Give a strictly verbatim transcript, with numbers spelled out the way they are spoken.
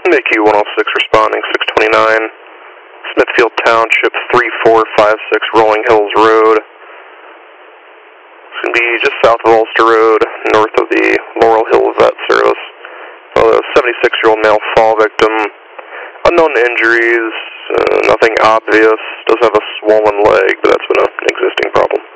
M A Q one oh six responding, six twenty-nine. Smithfield Township, three four five six, Rolling Hills Road. It's going to be just south of Ulster Road, north of the Laurel Hill Vet Service. A seventy-six-year-old male fall victim. Unknown injuries, uh, nothing obvious. Does have a swollen leg, but that's been an existing problem.